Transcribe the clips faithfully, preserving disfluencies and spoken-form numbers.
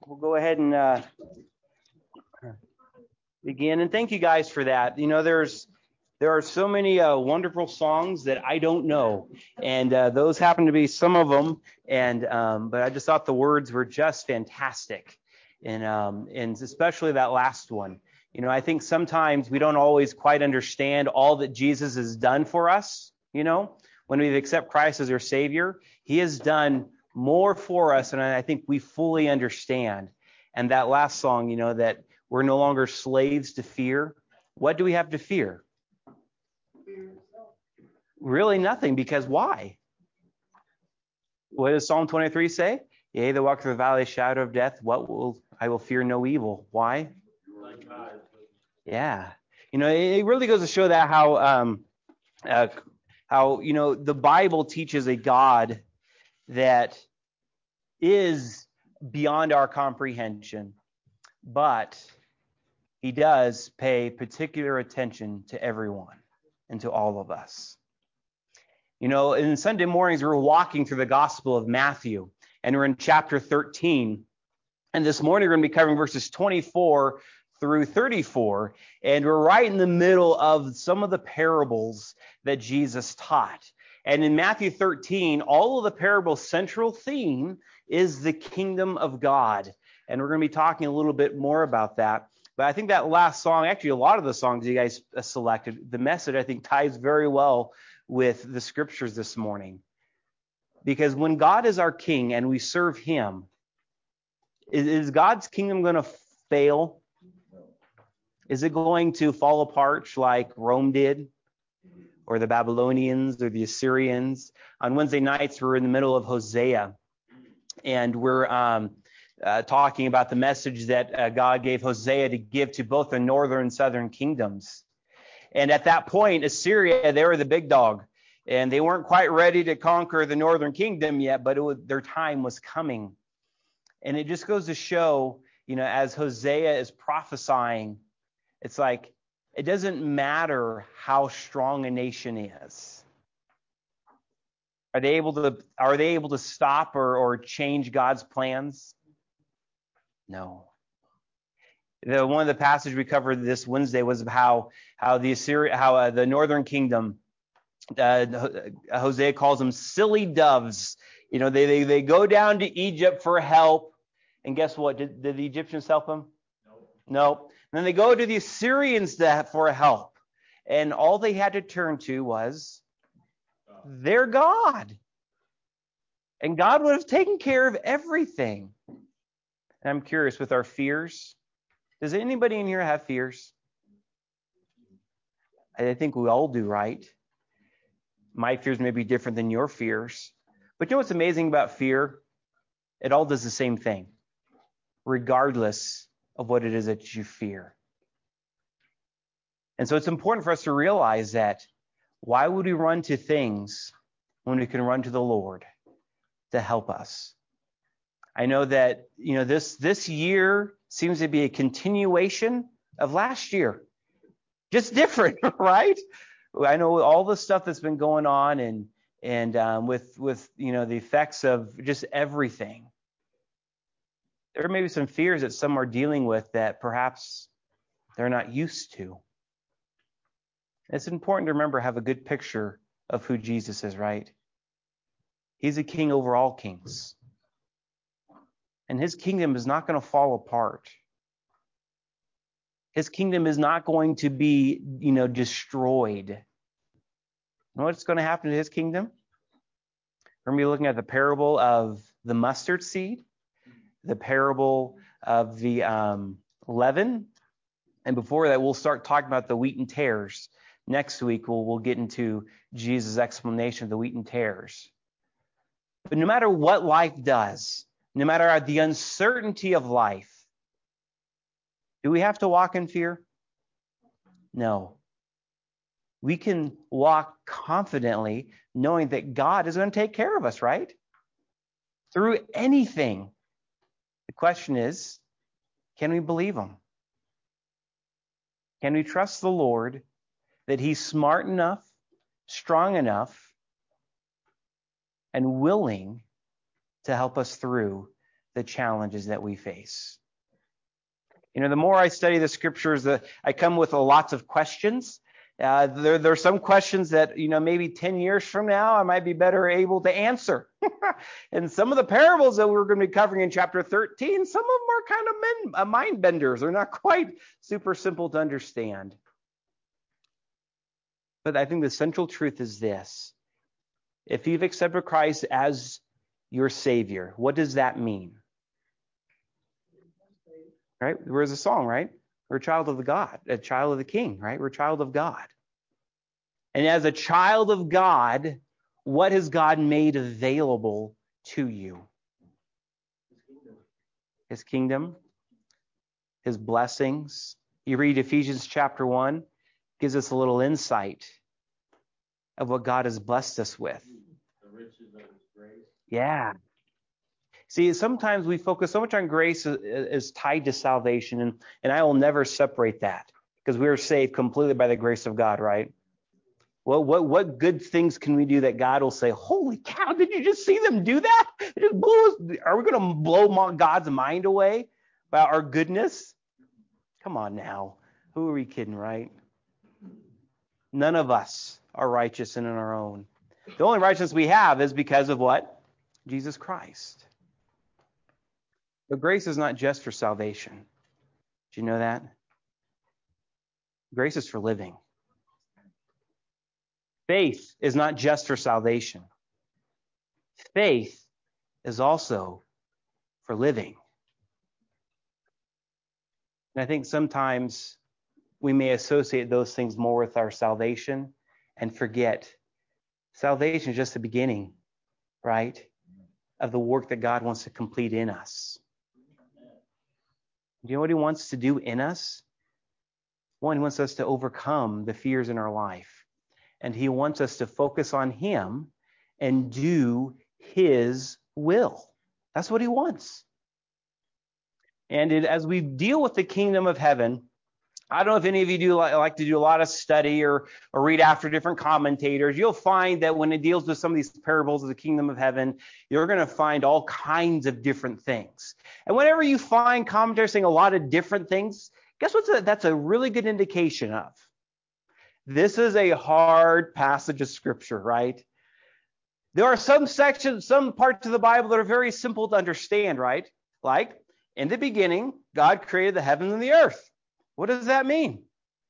we'll go ahead and uh, begin. And thank you guys for that. You know, there's there are so many uh, wonderful songs that I don't know, and uh, those happen to be some of them. And um, but I just thought the words were just fantastic, and um, and especially that last one. You know, I think sometimes we don't always quite understand all that Jesus has done for us. You know, when we accept Christ as our Savior, He has done more for us, and I think we fully understand. And that last song, you know, that we're no longer slaves to fear. What do we have to fear? Really nothing, because why? What does Psalm twenty-three say? Yea, though I walk through the valley of the shadow of death, what will I will fear no evil. Why? Yeah. You know, it really goes to show that how um uh, how you know the Bible teaches a God that is beyond our comprehension, but He does pay particular attention to everyone and to all of us. You know, in Sunday mornings, we're walking through the Gospel of Matthew, and we're in chapter thirteen. And this morning, we're going to be covering verses twenty-four through thirty-four. And we're right in the middle of some of the parables that Jesus taught. And in Matthew thirteen, all of the parable's central theme is the kingdom of God. And we're going to be talking a little bit more about that. But I think that last song, actually a lot of the songs you guys selected, the message I think ties very well with the scriptures this morning. Because when God is our king and we serve Him, is, is God's kingdom going to fail? Is it going to fall apart like Rome did? Or the Babylonians or the Assyrians? On Wednesday nights, we're in the middle of Hosea. And we're um, uh, talking about the message that uh, God gave Hosea to give to both the northern and southern kingdoms. And at that point, Assyria, they were the big dog. And they weren't quite ready to conquer the northern kingdom yet, but it was, their time was coming. And it just goes to show, you know, as Hosea is prophesying, it's like, it doesn't matter how strong a nation is. Are they able to, are they able to stop or, or change God's plans? No. The, one of the passages we covered this Wednesday was how how the Assyria, how uh, the northern kingdom, uh, Hosea calls them silly doves. You know, they, they they go down to Egypt for help, and guess what? Did, did the Egyptians help them? No. No. And then they go to the Assyrians to, for help, and all they had to turn to was their God, and God would have taken care of everything. And I'm curious, with our fears, does anybody in here have fears? I think we all do, right? My fears may be different than your fears. But you know what's amazing about fear? It all does the same thing, regardless of what it is that you fear. And so it's important for us to realize that why would we run to things when we can run to the Lord to help us? I know that, you know, this this year seems to be a continuation of last year. Just different, right? I know all the stuff that's been going on and and um, with with you know the effects of just everything. There may be some fears that some are dealing with that perhaps they're not used to. It's important to remember, have a good picture of who Jesus is, right? He's a king over all kings. And His kingdom is not going to fall apart. His kingdom is not going to be, you know, destroyed. You know what's going to happen to His kingdom? We're going to be looking at the parable of the mustard seed, the parable of the um, leaven, and before that, we'll start talking about the wheat and tares. Next week, we'll, we'll get into Jesus' explanation of the wheat and tares. But no matter what life does, no matter the uncertainty of life, do we have to walk in fear? No. We can walk confidently knowing that God is going to take care of us, right? Through anything. The question is, can we believe Him? Can we trust the Lord that He's smart enough, strong enough, and willing to help us through the challenges that we face. You know, the more I study the scriptures, the, I come with lots of questions. Uh, there, there are some questions that, you know, maybe ten years from now, I might be better able to answer. And some of the parables that we're going to be covering in chapter thirteen, some of them are kind of men, uh, mind benders. They're not quite super simple to understand. But I think the central truth is this. If you've accepted Christ as your Savior, what does that mean? Right? Where's the song, right? We're a child of the God, a child of the King, right? We're a child of God. And as a child of God, what has God made available to you? His kingdom, His blessings. You read Ephesians chapter one, gives us a little insight of what God has blessed us with. The riches of His grace. Yeah. See, sometimes we focus so much on grace is tied to salvation, and, and I will never separate that because we are saved completely by the grace of God, right? Well, what what good things can we do that God will say, holy cow, did you just see them do that? It just blew us. Are we going to blow God's mind away by our goodness? Come on now. Who are we kidding, right? None of us are righteous in our own. The only righteousness we have is because of what? Jesus Christ. But grace is not just for salvation. Do you know that? Grace is for living. Faith is not just for salvation. Faith is also for living. And I think sometimes we may associate those things more with our salvation and forget salvation is just the beginning, right, of the work that God wants to complete in us. Do you know what He wants to do in us? One, He wants us to overcome the fears in our life. And He wants us to focus on Him and do His will. That's what He wants. And it, as we deal with the kingdom of heaven, I don't know if any of you do like, like to do a lot of study or, or read after different commentators. You'll find that when it deals with some of these parables of the kingdom of heaven, you're going to find all kinds of different things. And whenever you find commentators saying a lot of different things, guess what that's a really good indication of? This is a hard passage of scripture, right? There are some sections, some parts of the Bible that are very simple to understand, right? Like, in the beginning, God created the heavens and the earth. What does that mean?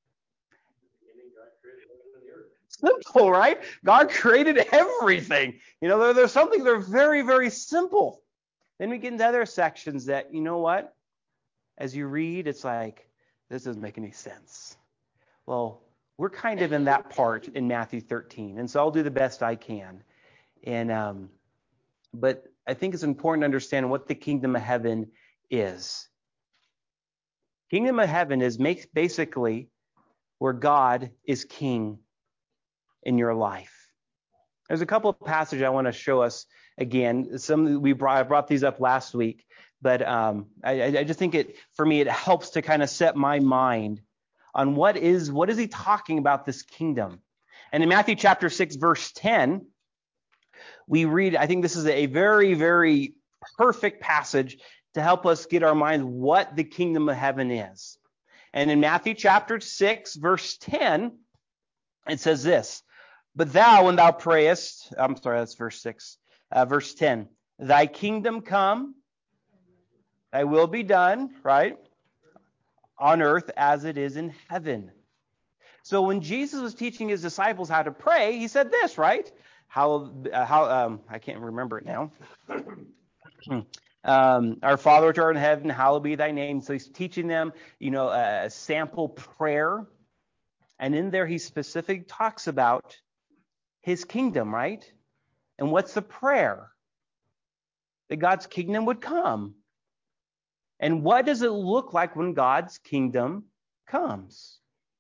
Simple, right? God created everything. You know, there, there's something that are very, very simple. Then we get into other sections that, you know what? As you read, it's like, this doesn't make any sense. Well, we're kind of in that part in Matthew thirteen, and so I'll do the best I can. And um, but I think it's important to understand what the kingdom of heaven is. Kingdom of heaven is make, basically where God is king in your life. There's a couple of passages I want to show us again. Some we brought, I brought these up last week, but um, I, I just think it for me it helps to kind of set my mind on what is what is he talking about this kingdom. And in Matthew chapter six, verse ten, we read. I think this is a very very perfect passage to help us get our minds what the kingdom of heaven is. And in Matthew chapter six, verse ten, it says this, but thou, when thou prayest, I'm sorry, that's verse six, uh, verse ten, thy kingdom come, thy will be done, right, on earth as it is in heaven. So when Jesus was teaching his disciples how to pray, he said this, right? How, uh, how um, I can't remember it now. Um, our Father which art in heaven, hallowed be thy name. So he's teaching them, you know, a sample prayer. And in there he specifically talks about his kingdom, right? And what's the prayer? That God's kingdom would come. And what does it look like when God's kingdom comes?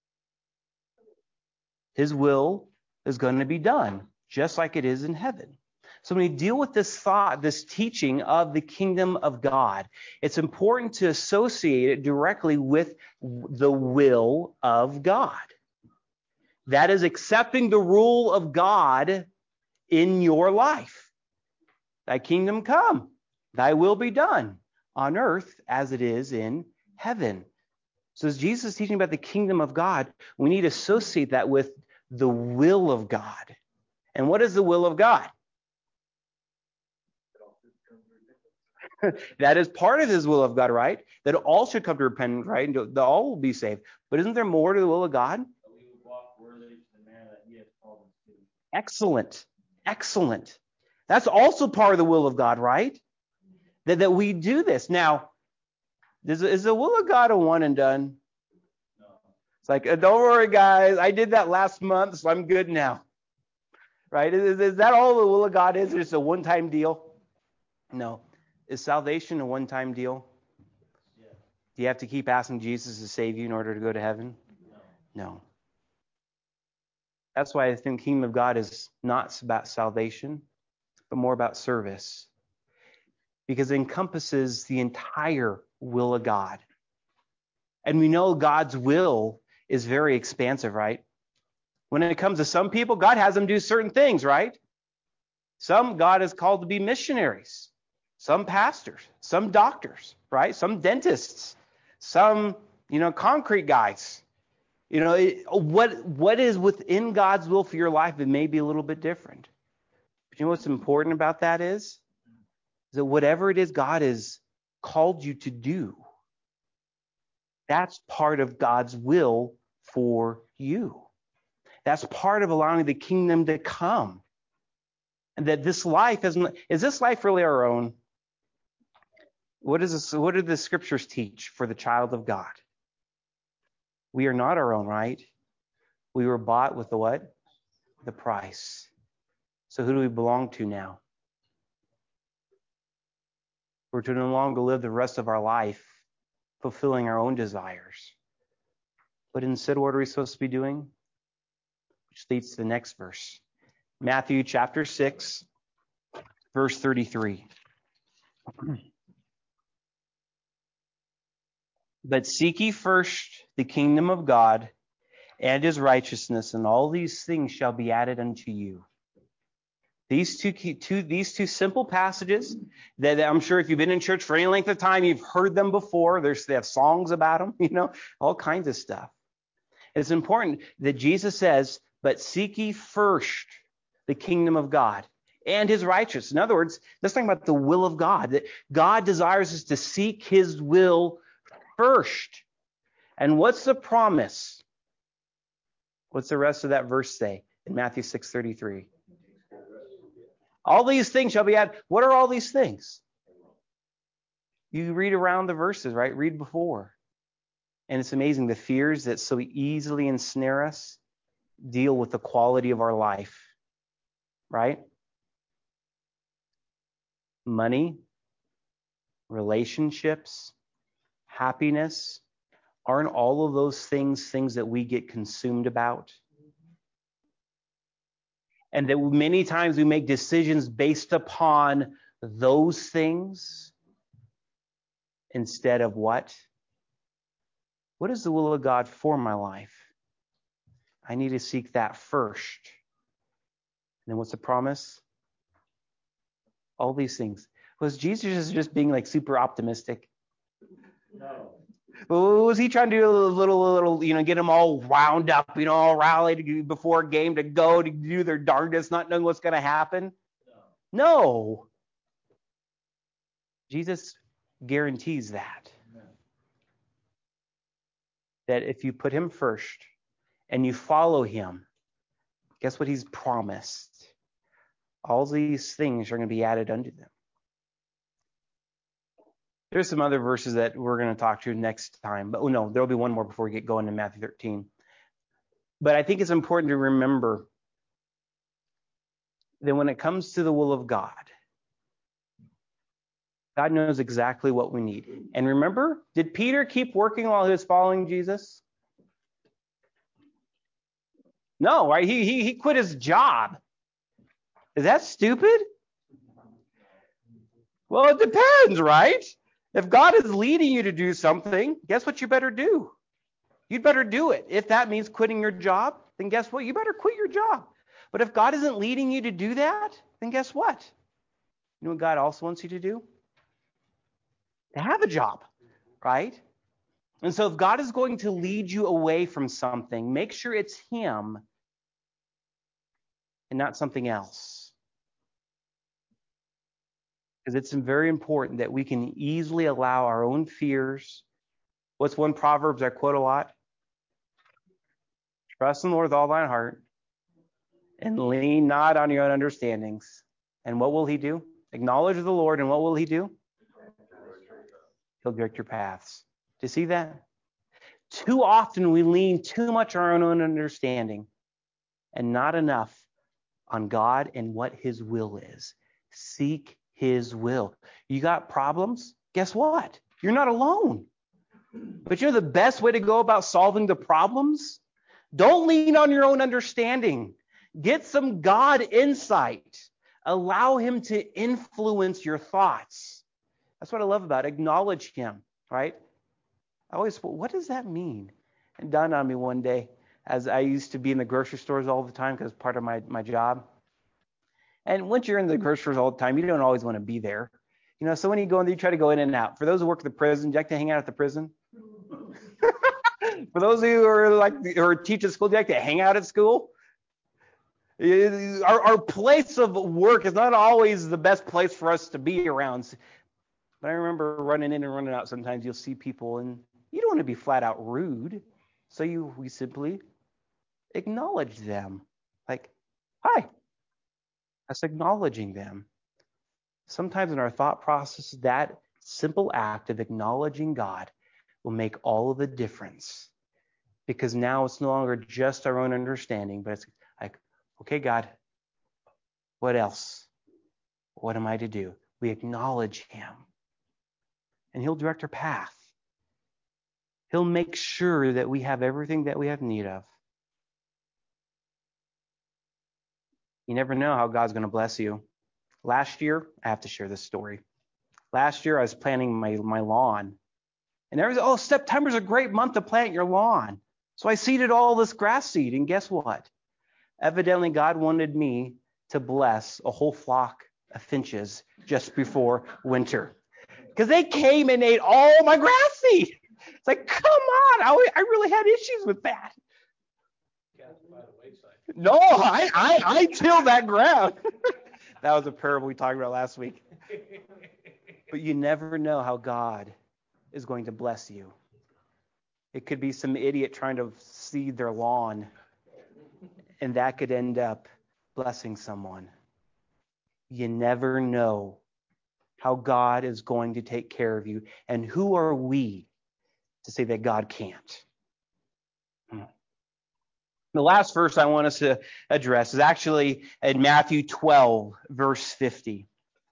His will is going to be done, just like it is in heaven. So when we deal with this thought, this teaching of the kingdom of God, it's important to associate it directly with the will of God. That is accepting the rule of God in your life. Thy kingdom come, thy will be done. on earth as it is in heaven. So as Jesus is teaching about the kingdom of God, we need to associate that with the will of God. And what is the will of God? That is part of his will of God, right? That all should come to repentance, right? And that all will be saved. But isn't there more to the will of God? That we would walk worthy to the man that he has called us to. Excellent. Excellent. That's also part of the will of God, right? That, that we do this. Now, is, is the will of God a one and done? No. It's like, uh, don't worry, guys. I did that last month, so I'm good now. Right? Is, is that all the will of God is? It's a one-time deal? No. Is salvation a one-time deal? Yeah. Do you have to keep asking Jesus to save you in order to go to heaven? No. No. That's why I think the kingdom of God is not about salvation, but more about service. Because it encompasses the entire will of God. And we know God's will is very expansive, right? When it comes to some people, God has them do certain things, right? Some God has called to be missionaries. Some pastors, some doctors, right? Some dentists, some, you know, concrete guys. You know, it, what what is within God's will for your life, it may be a little bit different. But you know what's important about that is? Is that whatever it is God has called you to do, that's part of God's will for you. That's part of allowing the kingdom to come. And that this life isn't, is this life really our own? What is this, what do the scriptures teach for the child of God? We are not our own, right? We were bought with the what? The price. So who do we belong to now? We're to no longer live the rest of our life fulfilling our own desires. But instead, what are we supposed to be doing? Which leads to the next verse. Matthew chapter six, verse thirty-three. But seek ye first the kingdom of God and his righteousness, and all these things shall be added unto you. These two, two, these two simple passages that I'm sure if you've been in church for any length of time, you've heard them before. There's, they have songs about them, you know, all kinds of stuff. It's important that Jesus says, but seek ye first the kingdom of God and his righteousness. In other words, let's talk about the will of God, that God desires us to seek his will first. And what's the promise? What's the rest of that verse say in Matthew six thirty-three? All these things shall be added. What are all these things? You read around the verses, right? Read before. And it's amazing the fears that so easily ensnare us deal with the quality of our life, right? Money, relationships, happiness, aren't all of those things things that we get consumed about? And that many times we make decisions based upon those things instead of what? What is the will of God for my life? I need to seek that first. And then what's the promise? All these things. Was Jesus just being like super optimistic? No. Well, was he trying to do a little, little, you know, get them all wound up, you know, all rallied before a game to go to do their darndest, not knowing what's going to happen? No. No. Jesus guarantees that. No. That if you put him first and you follow him, guess what he's promised? All these things are going to be added unto them. There's some other verses that we're going to talk to next time. But oh no, there'll be one more before we get going to Matthew thirteen. But I think it's important to remember that when it comes to the will of God, God knows exactly what we need. And remember, did Peter keep working while he was following Jesus? No, right? He, he, he quit his job. Is that stupid? Well, it depends, right? If God is leading you to do something, guess what you better do? You'd better do it. If that means quitting your job, then guess what? You better quit your job. But if God isn't leading you to do that, then guess what? You know what God also wants you to do? to have a job, right? And so if God is going to lead you away from something, make sure it's him and not something else. Because it's very important that we can easily allow our own fears. What's one Proverbs I quote a lot? Trust in the Lord with all thine heart and lean not on your own understandings. And what will he do? Acknowledge the Lord, and what will he do? He'll direct your paths. Do you see that? Too often we lean too much on our own understanding and not enough on God and what his will is. Seek his will. You got problems? Guess what? You're not alone. But you know the best way to go about solving the problems? Don't lean on your own understanding. Get some God insight. Allow him to influence your thoughts. That's what I love about it. Acknowledge him, right? I always, well, what does that mean? It dawned on me one day, as I used to be in the grocery stores all the time because part of my, my job. And once you're in the grocery stores all the time, you don't always want to be there. You know, so when you go in, you try to go in and out. For those who work at the prison, do you like to hang out at the prison? For those of you who are like or teach at school, do you like to hang out at school? Our, our place of work is not always the best place for us to be around. But I remember running in and running out. Sometimes you'll see people, and you don't want to be flat out rude. So you we simply acknowledge them. Like, hi. That's acknowledging them. Sometimes in our thought process, that simple act of acknowledging God will make all of the difference. Because now it's no longer just our own understanding, but it's like, okay, God, what else? What am I to do? We acknowledge him. And he'll direct our path. He'll make sure that we have everything that we have need of. You never know how God's going to bless you. Last year, I have to share this story. Last year, I was planting my, my lawn. And there was, oh, September's a great month to plant your lawn. So I seeded all this grass seed. And guess what? Evidently, God wanted me to bless a whole flock of finches just before winter. Because they came and ate all my grass seed. It's like, come on. I, I really had issues with that. No, I, I, I tilled that ground. That was a parable we talked about last week. But you never know how God is going to bless you. It could be some idiot trying to seed their lawn, and that could end up blessing someone. You never know how God is going to take care of you. And who are we to say that God can't? The last verse I want us to address is actually in Matthew twelve, verse fifty.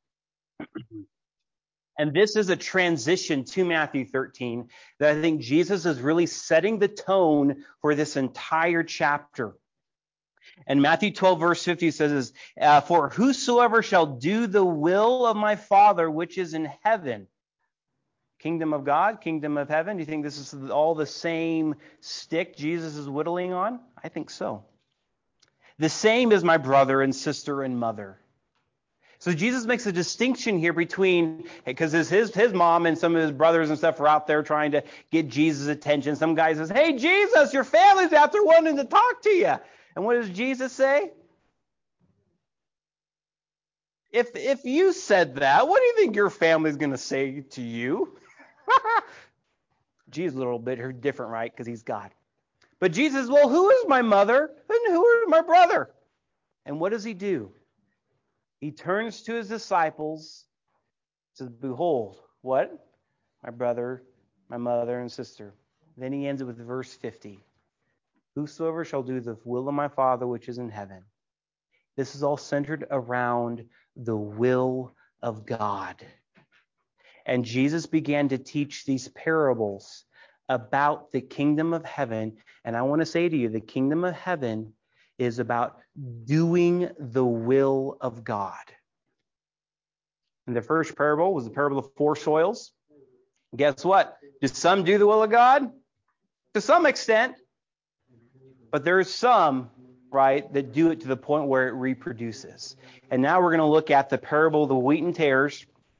And this is a transition to Matthew thirteen that I think Jesus is really setting the tone for this entire chapter. And Matthew twelve, verse fifty says, uh, for whosoever shall do the will of my Father which is in heaven. Kingdom of God, kingdom of heaven. Do you think this is all the same stick Jesus is whittling on? I think so. The same as my brother and sister and mother. So Jesus makes a distinction here between, because his, his his mom and some of his brothers and stuff are out there trying to get Jesus' attention. Some guy says, hey, Jesus, your family's out there wanting to talk to you. And what does Jesus say? If if you said that, what do you think your family's going to say to you? Jesus is a little bit different, right? Because he's God. But Jesus, well, who is my mother and who is my brother? And what does he do? He turns to his disciples, says, behold, what? My brother, my mother, and sister. Then he ends it with verse fifty. Whosoever shall do the will of my Father which is in heaven. This is all centered around the will of God. And Jesus began to teach these parables about the kingdom of heaven. And I want to say to you, the kingdom of heaven is about doing the will of God. And the first parable was the parable of four soils. Guess what? Do some do the will of God? To some extent. But there are some, right, that do it to the point where it reproduces. And now we're going to look at the parable of the wheat and tares.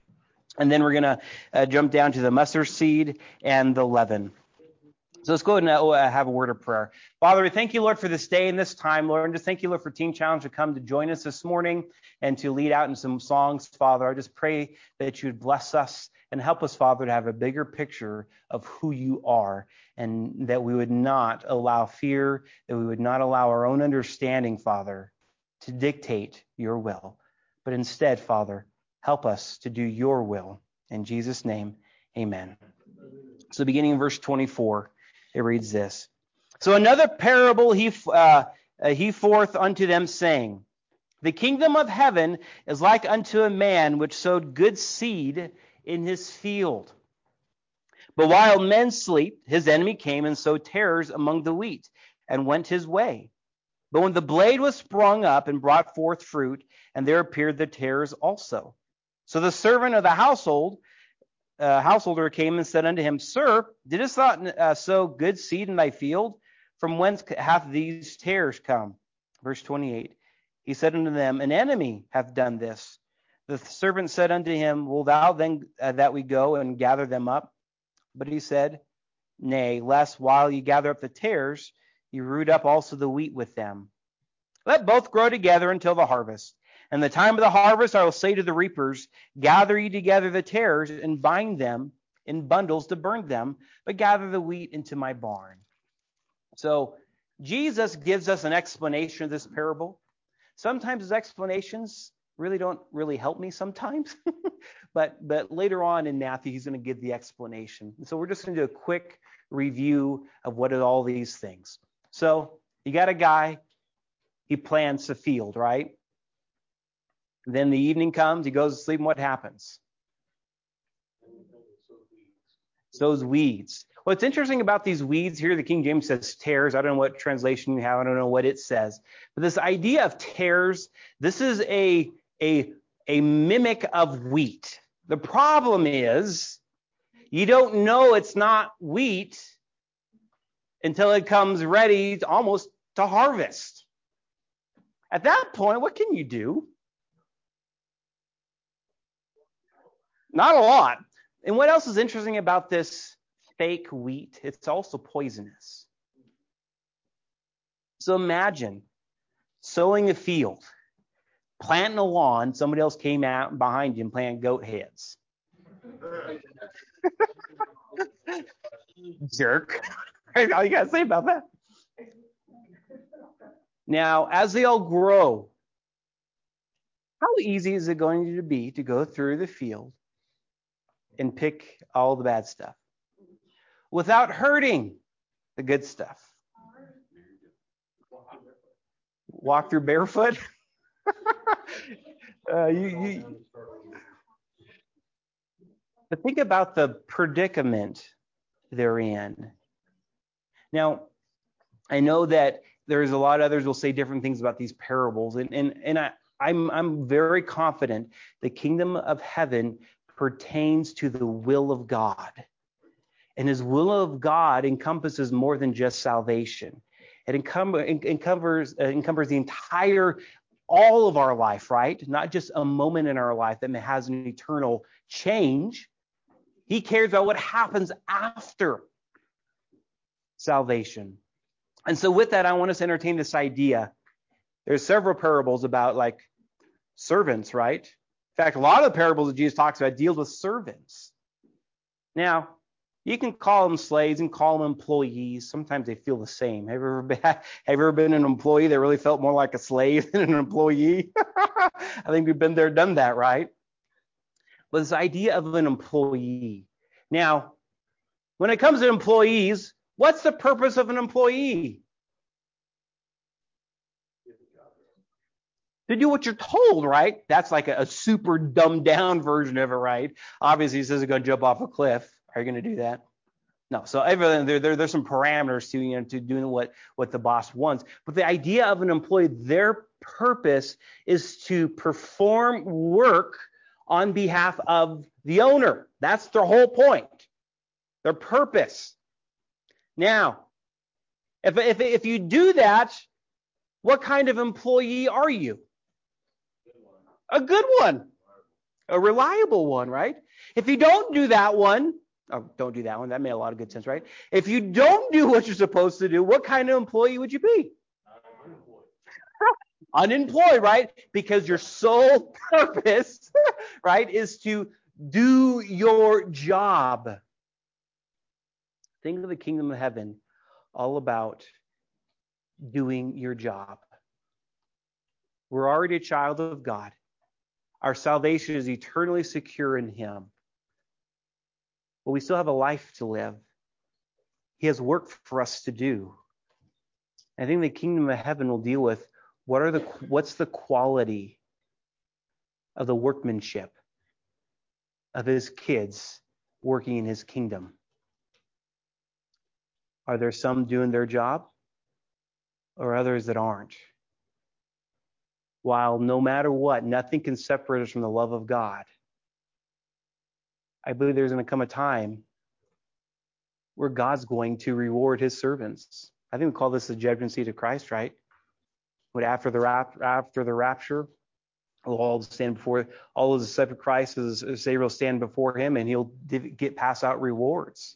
And then we're going to uh, jump down to the mustard seed and the leaven. So let's go ahead and uh, have a word of prayer. Father, we thank you, Lord, for this day and this time, Lord. And just thank you, Lord, for Teen Challenge to come to join us this morning and to lead out in some songs, Father. I just pray that you'd bless us and help us, Father, to have a bigger picture of who you are, and that we would not allow fear, that we would not allow our own understanding, Father, to dictate your will. But instead, Father, help us to do your will. In Jesus' name, amen. So beginning in verse twenty-four, it reads this. So another parable he uh, he forth unto them, saying, the kingdom of heaven is like unto a man which sowed good seed in his field. But while men sleep, his enemy came and sowed tares among the wheat, and went his way. But when the blade was sprung up and brought forth fruit, and there appeared the tares also. So the servant of the household Uh, householder came and said unto him, Sir, didst thou not uh, sow good seed in thy field? From whence hath these tares come? Verse twenty-eight. He said unto them, An enemy hath done this. The servant said unto him, Will thou then uh, that we go and gather them up? But he said, Nay, lest while ye gather up the tares, ye root up also the wheat with them. Let both grow together until the harvest. And the time of the harvest I will say to the reapers, Gather ye together the tares, and bind them in bundles to burn them, but gather the wheat into my barn. So Jesus gives us an explanation of this parable. Sometimes his explanations really don't really help me sometimes. but but later on in Matthew, he's going to give the explanation. So we're just going to do a quick review of what are all these things. So you got a guy, he plants a field, right? Then the evening comes, he goes to sleep, and what happens? Sows weeds. What's interesting about these weeds here, the King James says tares. I don't know what translation you have. I don't know what it says. But this idea of tares, this is a, a, a mimic of wheat. The problem is you don't know it's not wheat until it comes ready to almost to harvest. At that point, what can you do? Not a lot. And what else is interesting about this fake wheat? It's also poisonous. So imagine sowing a field, planting a lawn, somebody else came out behind you and planted goat heads. Jerk. That's all you got to say about that. Now, as they all grow, how easy is it going to be to go through the field and pick all the bad stuff without hurting the good stuff? Walk through barefoot? uh, you, you... But think about the predicament they're in. Now, I know that there's a lot of others will say different things about these parables, and and and I, I'm I'm very confident the kingdom of heaven pertains to the will of God. And his will of God encompasses more than just salvation. It encumbers, it encumbers the entire, all of our life, right? Not just a moment in our life that has an eternal change. He cares about what happens after salvation. And so with that, I want us to entertain this idea. There's several parables about like servants, right? In fact, a lot of the parables that Jesus talks about deals with servants. Now, you can call them slaves and call them employees. Sometimes they feel the same. Have you ever been, have you ever been an employee that really felt more like a slave than an employee? I think we've been there, done that, right? But this idea of an employee. Now, when it comes to employees, what's the purpose of an employee? To do what you're told, right? That's like a, a super dumbed down version of it, right? Obviously, he says he's going to jump off a cliff. Are you going to do that? No. So everything there, there, there's some parameters to you know to doing what what the boss wants. But the idea of an employee, their purpose is to perform work on behalf of the owner. That's their whole point. Their purpose. Now, if if if you do that, what kind of employee are you? A good one. A reliable one, right? If you don't do that one, oh, don't do that one. That made a lot of good sense, right? If you don't do what you're supposed to do, what kind of employee would you be? Unemployed, right? Because your sole purpose, right, is to do your job. Think of the kingdom of heaven all about doing your job. We're already a child of God. Our salvation is eternally secure in Him. But we still have a life to live. He has work for us to do. I think the kingdom of heaven will deal with what are the what's the quality of the workmanship of His kids working in His kingdom. Are there some doing their job or others that aren't? While no matter what, nothing can separate us from the love of God, I believe there's going to come a time where God's going to reward His servants. I think we call this the judgment seat of Christ, right? But after the rap, after the rapture, we'll all stand before all of the disciples of Christ as, as they will stand before Him, and He'll get pass out rewards.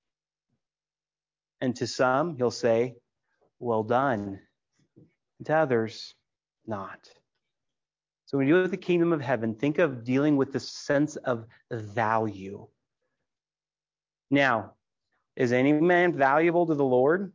And to some, He'll say, "Well done," and to others, not. So when you deal with the kingdom of heaven, think of dealing with the sense of value. Now, is any man valuable to the Lord?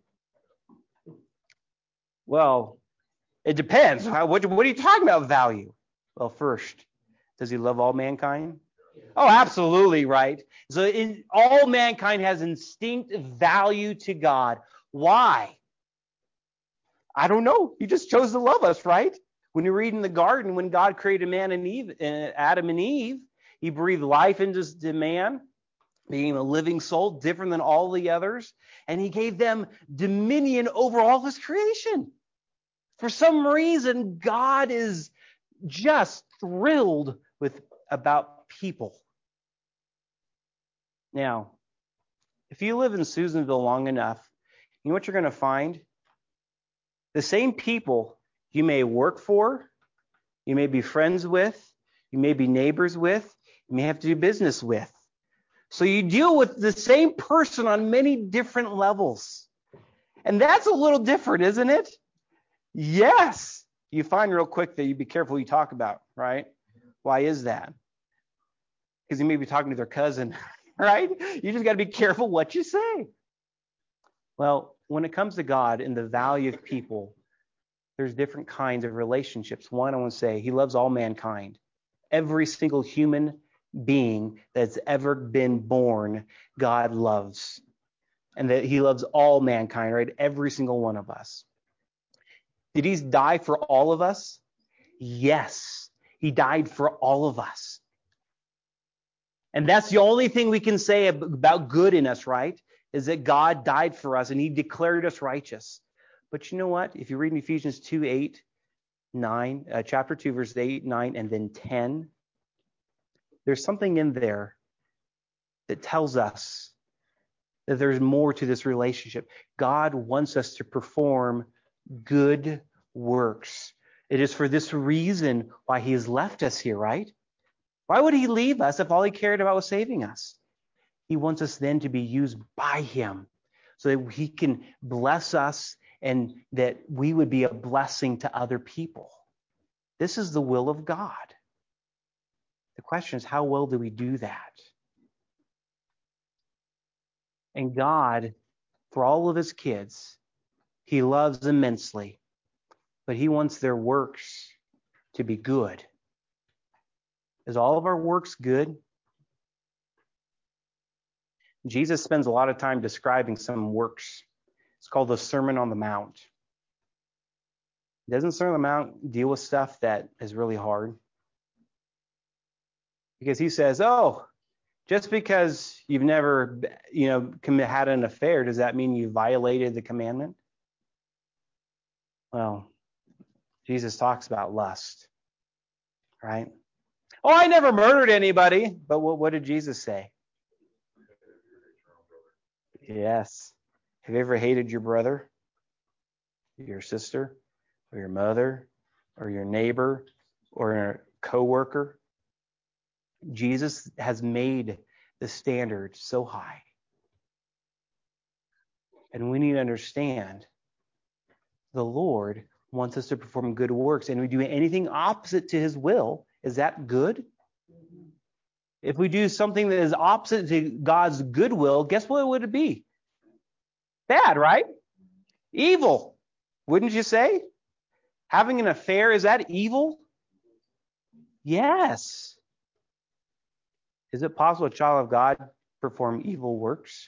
Well, it depends. What, what are you talking about, value? Well, first, does He love all mankind? Oh, absolutely, right. So in, all mankind has instinct value to God. Why? I don't know. He just chose to love us, right? When you read in the garden, when God created man and Eve, uh, Adam and Eve, He breathed life into man, being a living soul, different than all the others, and He gave them dominion over all of His creation. For some reason, God is just thrilled with about people. Now, if you live in Susanville long enough, you know what you're going to find? The same people you may work for, you may be friends with, you may be neighbors with, you may have to do business with. So you deal with the same person on many different levels. And that's a little different, isn't it? Yes. You find real quick that you be careful who you talk about, right? Why is that? Because you may be talking to their cousin, right? You just got to be careful what you say. Well, when it comes to God and the value of people, there's different kinds of relationships. One, I want to say, He loves all mankind. Every single human being that's ever been born, God loves. And that He loves all mankind, right? Every single one of us. Did He die for all of us? Yes. He died for all of us. And that's the only thing we can say about good in us, right? Is that God died for us and He declared us righteous. But you know what? If you read in Ephesians two, eight, nine, uh, chapter two, verses eight, nine, and then ten, there's something in there that tells us that there's more to this relationship. God wants us to perform good works. It is for this reason why He has left us here, right? Why would He leave us if all He cared about was saving us? He wants us then to be used by Him so that He can bless us and that we would be a blessing to other people. This is the will of God. The question is, how well do we do that? And God, for all of His kids, He loves immensely, but He wants their works to be good. Is all of our works good? Jesus spends a lot of time describing some works. It's called the Sermon on the Mount. Doesn't Sermon on the Mount deal with stuff that is really hard? Because He says, oh, just because you've never, you know, had an affair, does that mean you violated the commandment? Well, Jesus talks about lust, right? Oh, I never murdered anybody. But what, what did Jesus say? Yes. Have you ever hated your brother, your sister, or your mother, or your neighbor, or a coworker? Jesus has made the standard so high. And we need to understand the Lord wants us to perform good works, and we do anything opposite to his will. Is that good? If we do something that is opposite to God's good will, guess what would it be? Bad, right? Evil. Wouldn't you say? Having an affair, is that evil? Yes. Is it possible a child of God perform evil works?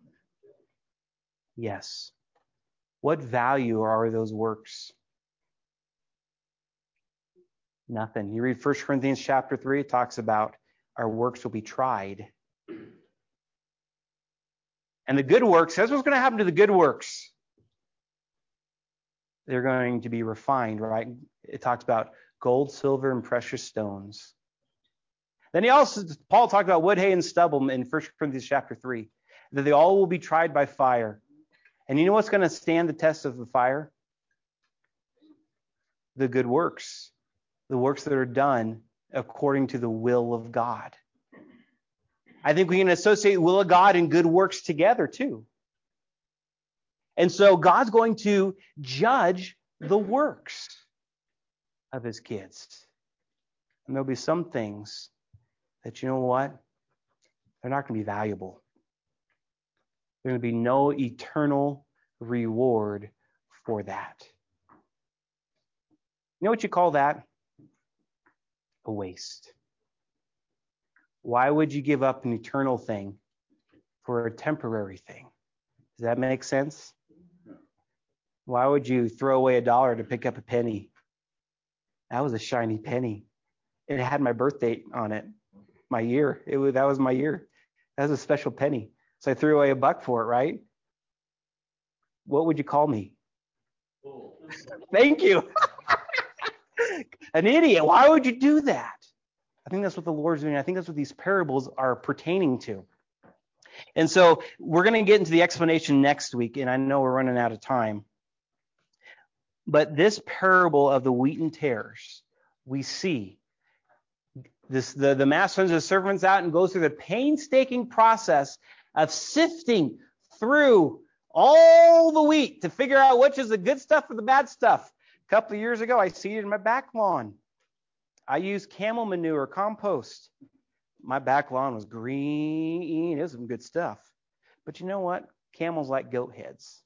Yes. What value are those works? Nothing. You read First Corinthians chapter three, it talks about our works will be tried. And the good works, that's what's going to happen to the good works. They're going to be refined, right? It talks about gold, silver, and precious stones. Then he also, Paul talked about wood, hay, and stubble in First Corinthians chapter three, that they all will be tried by fire. And you know what's going to stand the test of the fire? The good works. The works that are done according to the will of God. I think we can associate will of God and good works together too. And so God's going to judge the works of his kids. And there'll be some things that, you know what? They're not going to be valuable. There's going to be no eternal reward for that. You know what you call that? A waste. Why would you give up an eternal thing for a temporary thing? Does that make sense? Why would you throw away a dollar to pick up a penny? That was a shiny penny. It had my birth date on it, my year. It was, that was my year. That was a special penny. So I threw away a buck for it, right? What would you call me? Cool. Thank you. An idiot. Why would you do that? I think that's what the Lord's doing. I think that's what these parables are pertaining to. And so we're going to get into the explanation next week, and I know we're running out of time. But this parable of the wheat and tares, we see this: the, the master sends his servants out and goes through the painstaking process of sifting through all the wheat to figure out which is the good stuff or the bad stuff. A couple of years ago, I seeded my back lawn. I used camel manure, compost. My back lawn was green. It was some good stuff. But you know what? Camels like goat heads.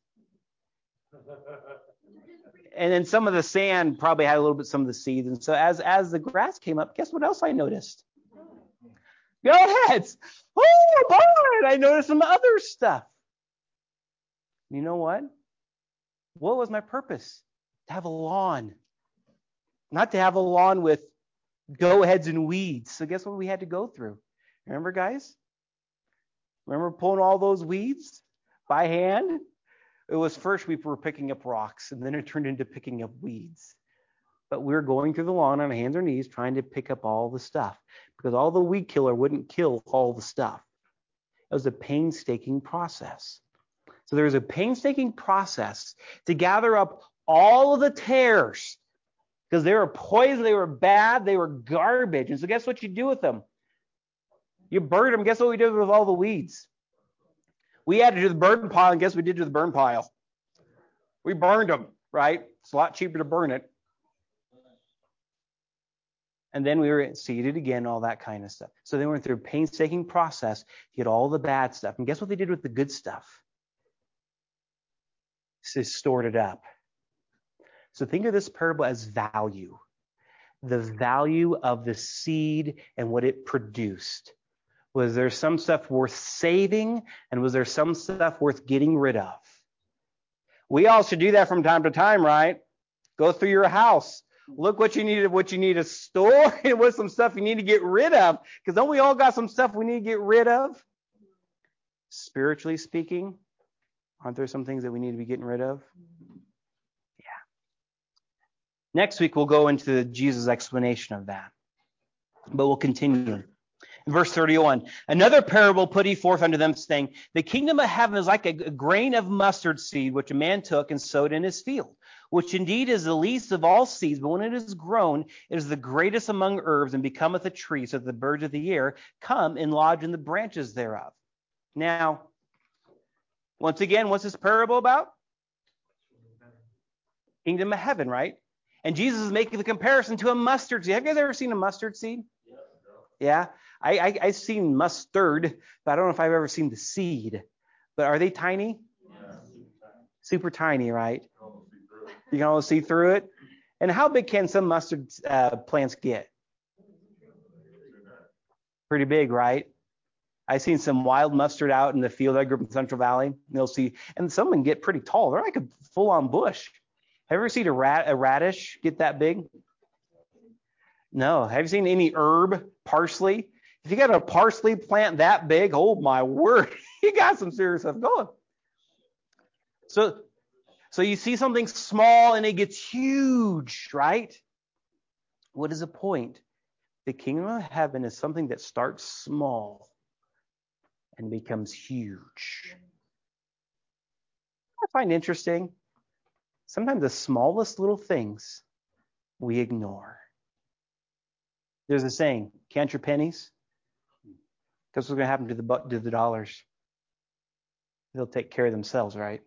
And then some of the sand probably had a little bit some of the seeds. And so as, as the grass came up, guess what else I noticed? Goat heads. Oh, boy. I noticed some other stuff. You know what? What was my purpose? To have a lawn. Not to have a lawn with goat heads and weeds. So guess what we had to go through? Remember, guys? Remember pulling all those weeds by hand? It was first we were picking up rocks, and then it turned into picking up weeds. But we were going through the lawn on our hands or knees trying to pick up all the stuff, because all the weed killer wouldn't kill all the stuff. It was a painstaking process. So there was a painstaking process to gather up all of the tares, because they were poison, they were bad, they were garbage. And so guess what you do with them? You burn them. Guess what we did with all the weeds? We had to do the burn pile, and guess what we did to the burn pile? We burned them, right? It's a lot cheaper to burn it. And then we were seeded again, all that kind of stuff. So they went through a painstaking process to get all the bad stuff. And guess what they did with the good stuff? They stored it up. So think of this parable as value. The value of the seed and what it produced. Was there some stuff worth saving, and was there some stuff worth getting rid of? We all should do that from time to time, right? Go through your house. Look what you need, what you need to store, and what's some stuff you need to get rid of. Because don't we all got some stuff we need to get rid of? Spiritually speaking, aren't there some things that we need to be getting rid of? Yeah. Next week, we'll go into Jesus' explanation of that. But we'll continue. Verse thirty-one, another parable put he forth unto them, saying, the kingdom of heaven is like a grain of mustard seed, which a man took and sowed in his field, which indeed is the least of all seeds, but when it is grown, it is the greatest among herbs, and becometh a tree, so that the birds of the air come and lodge in the branches thereof. Now, once again, what's this parable about? Kingdom of heaven, right? And Jesus is making the comparison to a mustard seed. Have you guys ever seen a mustard seed? Yeah, I, I, I've seen mustard, but I don't know if I've ever seen the seed. But are they tiny? Yeah. Super tiny, right? You can almost see through it. And how big can some mustard uh, plants get? Pretty big, right? I've seen some wild mustard out in the field. I grew up in Central Valley. You'll see, and some of them get pretty tall. They're like a full-on bush. Have you ever seen a, rat, a radish get that big? No. Have you seen any herb, parsley? If you got a parsley plant that big, oh my word, you got some serious stuff going. So, so you see something small and it gets huge, right? What is the point? The kingdom of heaven is something that starts small and becomes huge. I find interesting. Sometimes the smallest little things we ignore. There's a saying, count your pennies. Guess what's going to happen to the to the dollars? They'll take care of themselves, right?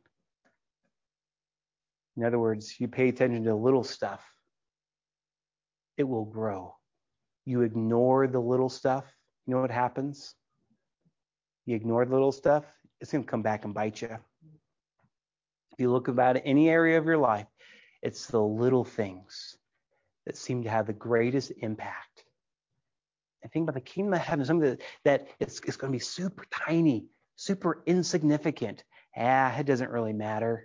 In other words, you pay attention to the little stuff, it will grow. You ignore the little stuff, you know what happens? You ignore the little stuff, it's going to come back and bite you. If you look about any area of your life, it's the little things that seem to have the greatest impact. And think about the kingdom of heaven, something that, that it's, it's going to be super tiny, super insignificant. Ah, it doesn't really matter.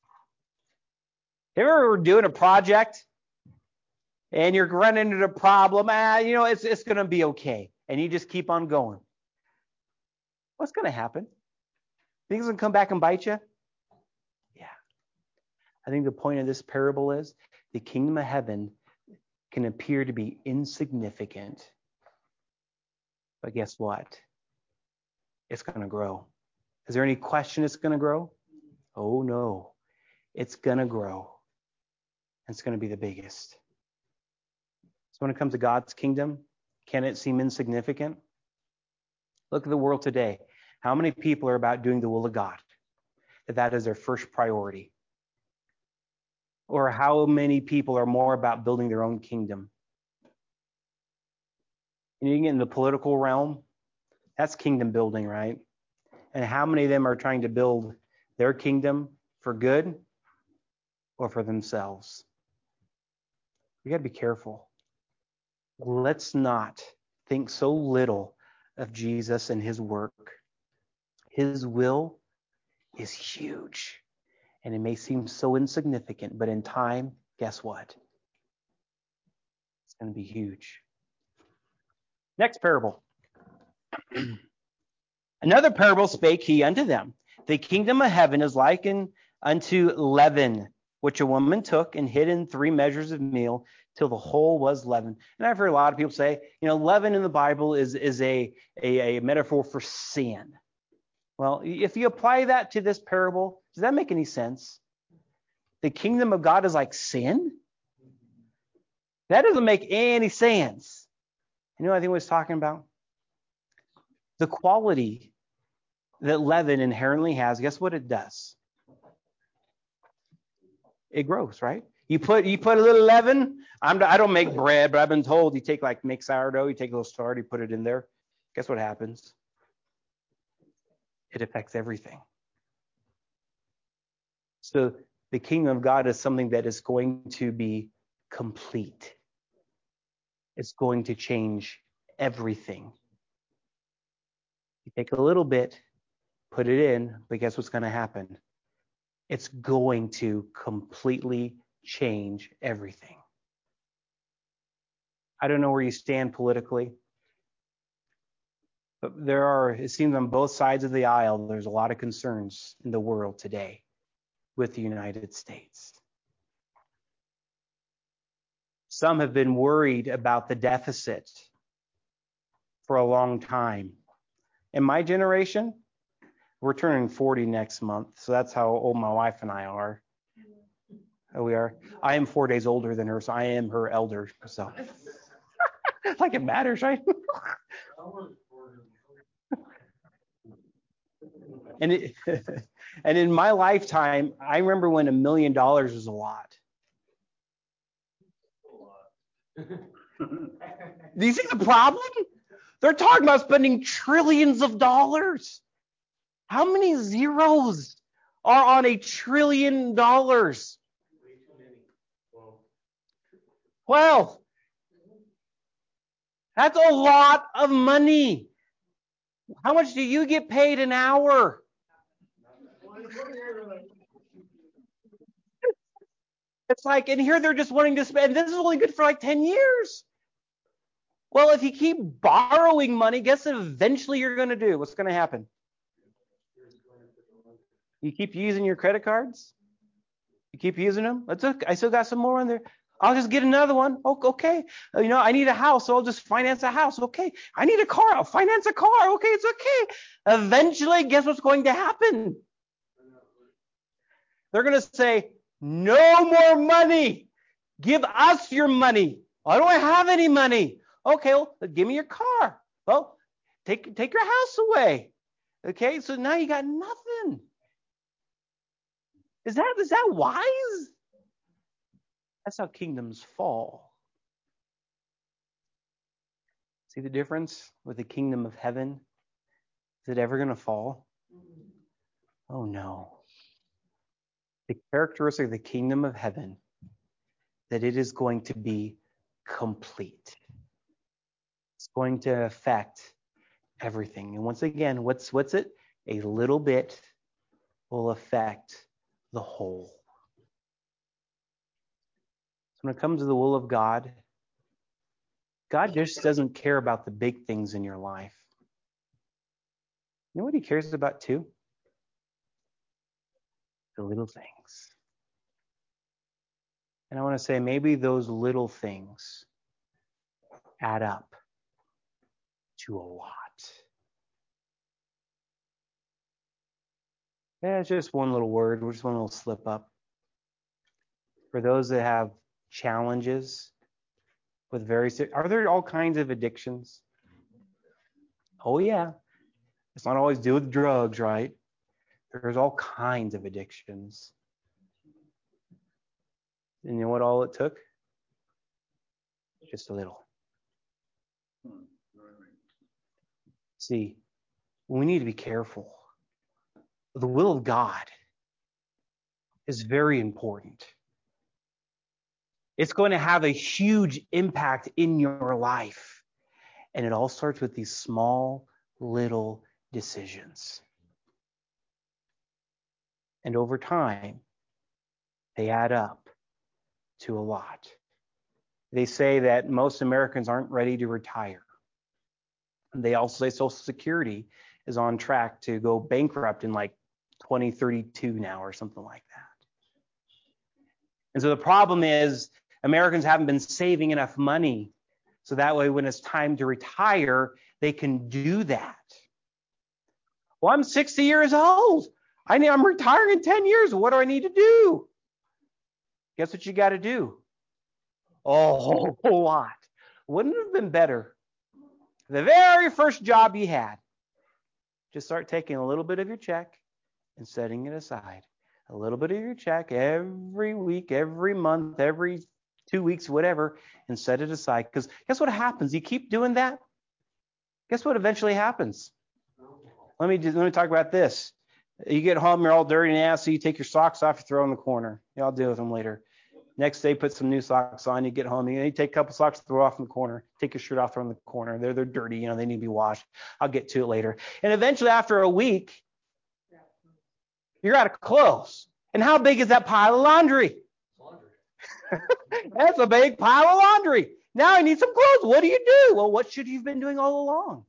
You ever doing a project and you're running into a problem? Ah, you know, it's it's going to be okay. And you just keep on going. What's going to happen? Think it's going to come back and bite you? Yeah. I think the point of this parable is the kingdom of heaven can appear to be insignificant. But guess what? It's going to grow. Is there any question it's going to grow? Oh, no. It's going to grow. It's going to be the biggest. So when it comes to God's kingdom, can it seem insignificant? Look at the world today. How many people are about doing the will of God? That that is their first priority. Or how many people are more about building their own kingdom? And you get in the political realm, that's kingdom building, right? And how many of them are trying to build their kingdom for good or for themselves? We got to be careful. Let's not think so little of Jesus and his work. His will is huge, and it may seem so insignificant, but in time, guess what? It's going to be huge. Next parable. Another parable spake he unto them. The kingdom of heaven is likened unto leaven, which a woman took and hid in three measures of meal till the whole was leavened. And I've heard a lot of people say, you know, leaven in the Bible is, is a, a, a metaphor for sin. Well, if you apply that to this parable, does that make any sense? The kingdom of God is like sin? That doesn't make any sense. You know what I think what he's talking about? The quality that leaven inherently has, guess what it does? It grows, right? You put you put a little leaven. I'm, I don't make bread, but I've been told you take like make sourdough, you take a little starch, you put it in there. Guess what happens? It affects everything. So the kingdom of God is something that is going to be complete. It's going to change everything. You take a little bit, put it in, but guess what's going to happen? It's going to completely change everything. I don't know where you stand politically, but there are, it seems on both sides of the aisle, there's a lot of concerns in the world today with the United States. Some have been worried about the deficit for a long time. In my generation, we're turning forty next month, so that's how old my wife and I are. Oh, we are. I am four days older than her, so I am her elder. So, like it matters, right? and it, and in my lifetime, I remember when a million dollars was a lot. Do you see the problem? They're talking about spending trillions of dollars. How many zeros are on a trillion dollars? twelve. That's a lot of money. How much do you get paid an hour? It's like, and here they're just wanting to spend, this is only good for like ten years. Well, if you keep borrowing money, guess what eventually you're going to do? What's going to happen? You keep using your credit cards? You keep using them? That's okay. I still got some more on there. I'll just get another one. Oh, okay. You know, I need a house, so I'll just finance a house. Okay. I need a car. I'll finance a car. Okay, it's okay. Eventually, guess what's going to happen? They're going to say, no more money. Give us your money. I don't have any money. Okay, well, give me your car. Well, take take your house away. Okay, so now you got nothing. Is that is that wise? That's how kingdoms fall. See the difference with the kingdom of heaven? Is it ever going to fall? Oh no. The characteristic of the kingdom of heaven, that it is going to be complete. It's going to affect everything. And once again, what's what's it? A little bit will affect the whole. So when it comes to the will of God, God just doesn't care about the big things in your life. You know what he cares about too? The little things. And I want to say maybe those little things add up to a lot. Yeah, it's just one little word, just one little slip up. For those that have challenges with very, are there all kinds of addictions? Oh yeah. It's not always deal with drugs, right? There's all kinds of addictions. And you know what all it took? Just a little. See, we need to be careful. The will of God is very important. It's going to have a huge impact in your life. And it all starts with these small, little decisions. And over time, they add up to a lot. They say that most Americans aren't ready to retire. They also say Social Security is on track to go bankrupt in like twenty thirty-two now or something like that. And so the problem is Americans haven't been saving enough money so that way when it's time to retire, they can do that. Well, I'm sixty years old. I need, I'm retiring in ten years. What do I need to do? Guess what you got to do? A whole lot. Wouldn't it have been better the very first job you had, just start taking a little bit of your check and setting it aside. A little bit of your check every week, every month, every two weeks, whatever, and set it aside. Because guess what happens? You keep doing that, guess what eventually happens? Let me just, let me talk about this. You get home, you're all dirty and nasty, you take your socks off, you throw them in the corner. Yeah, I'll deal with them later. Next day, put some new socks on. You get home, you, you take a couple socks, throw off in the corner. Take your shirt off, throw in the corner. They're they're dirty, you know, they need to be washed. I'll get to it later. And eventually, after a week, you're out of clothes. And how big is that pile of laundry? Laundry. That's a big pile of laundry. Now I need some clothes. What do you do? Well, what should you have been doing all along?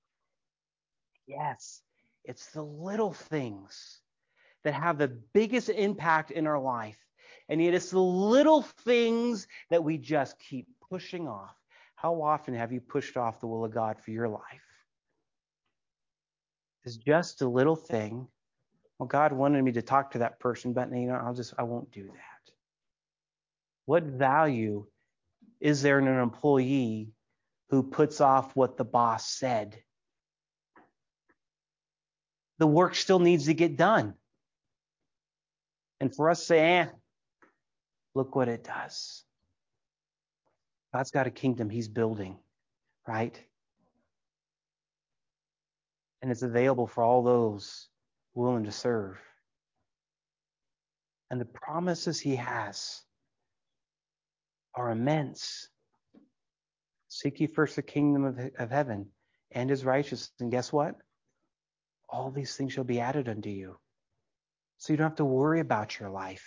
Yes, it's the little things that have the biggest impact in our life. And yet it's the little things that we just keep pushing off. How often have you pushed off the will of God for your life? It's just a little thing. Well, God wanted me to talk to that person, but you know, I'll just I won't do that. What value is there in an employee who puts off what the boss said? The work still needs to get done. And for us to say, eh, look what it does. God's got a kingdom he's building, right? And it's available for all those willing to serve. And the promises he has are immense. Seek ye first the kingdom of, of heaven and his righteousness. And guess what? All these things shall be added unto you. So you don't have to worry about your life.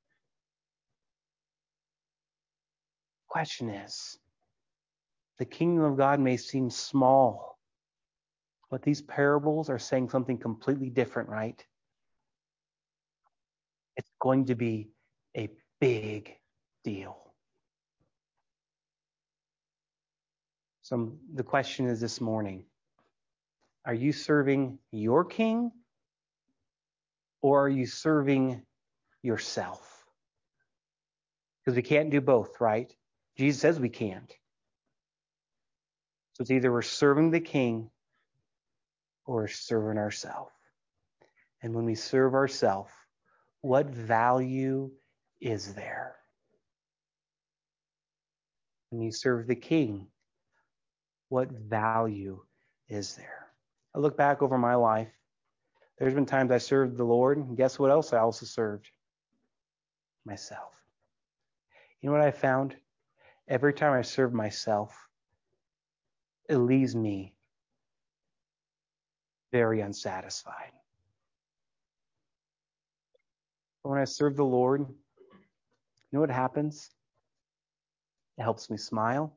Question is, the kingdom of God may seem small, but these parables are saying something completely different, right? It's going to be a big deal. So the question is this morning, are you serving your king or are you serving yourself? Because we can't do both, right? Jesus says we can't. So it's either we're serving the king or we're serving ourselves. And when we serve ourselves, what value is there? When you serve the king, what value is there? I look back over my life. There's been times I served the Lord, and guess what else I also served? Myself. You know what I found? Every time I serve myself, it leaves me very unsatisfied. But when I serve the Lord, you know what happens? It helps me smile.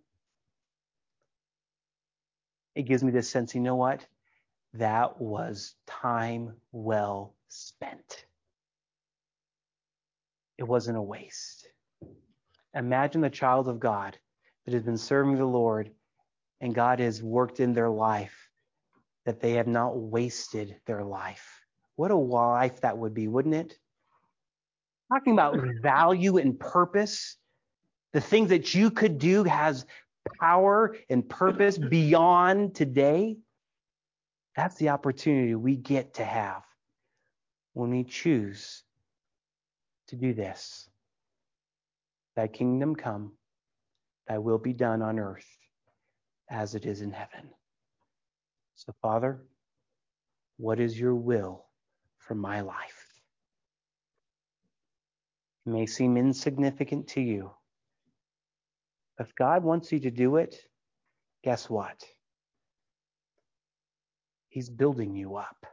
It gives me this sense, you know what? That was time well spent. It wasn't a waste. Imagine the child of God that has been serving the Lord and God has worked in their life that they have not wasted their life. What a life that would be, wouldn't it? Talking about value and purpose, the things that you could do has power and purpose beyond today. That's the opportunity we get to have when we choose to do this. Thy kingdom come, thy will be done on earth as it is in heaven. So, Father, what is your will for my life? It may seem insignificant to you. If God wants you to do it, guess what? He's building you up.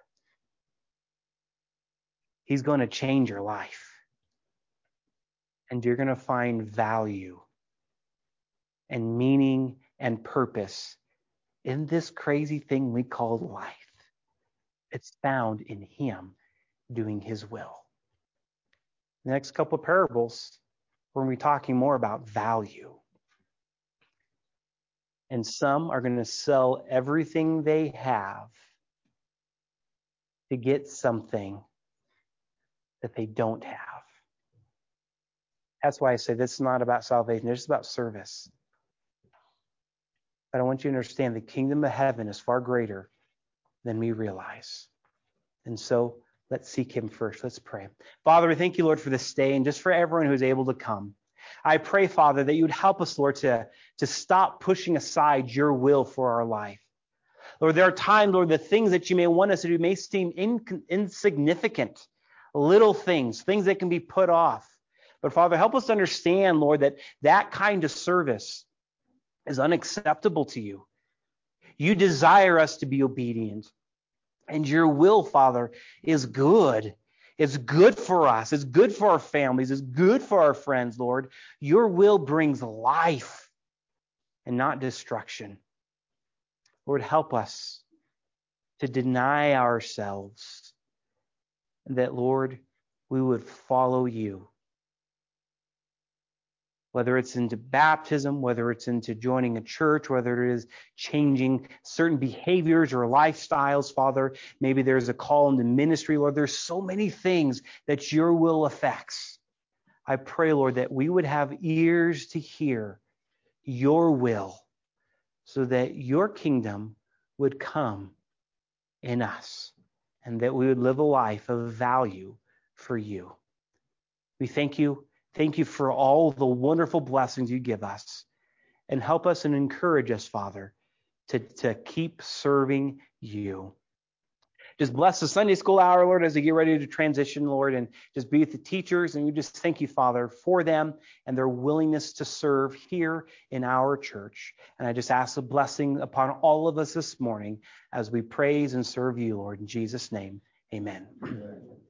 He's going to change your life. And you're going to find value and meaning and purpose in this crazy thing we call life. It's found in him doing his will. The next couple of parables, we're going to be talking more about value. And some are going to sell everything they have to get something that they don't have. That's why I say this is not about salvation. It's about service. But I want you to understand the kingdom of heaven is far greater than we realize. And so let's seek him first. Let's pray. Father, we thank you, Lord, for this day and just for everyone who's able to come. I pray, Father, that you would help us, Lord, to, to stop pushing aside your will for our life. Lord, there are times, Lord, the things that you may want us to do may seem in, insignificant, little things, things that can be put off. But Father, help us understand, Lord, that that kind of service is unacceptable to you. You desire us to be obedient. And your will, Father, is good. It's good for us. It's good for our families. It's good for our friends, Lord. Your will brings life and not destruction. Lord, help us to deny ourselves. And that, Lord, we would follow you. whether it's into baptism, whether it's into joining a church, whether it is changing certain behaviors or lifestyles, Father. Maybe there's a call into ministry, Lord. There's so many things that your will affects. I pray, Lord, that we would have ears to hear your will so that your kingdom would come in us and that we would live a life of value for you. We thank you. Thank you for all the wonderful blessings you give us. And help us and encourage us, Father, to, to keep serving you. Just bless the Sunday school hour, Lord, as they get ready to transition, Lord, and just be with the teachers. And we just thank you, Father, for them and their willingness to serve here in our church. And I just ask a blessing upon all of us this morning as we praise and serve you, Lord. In Jesus' name, amen.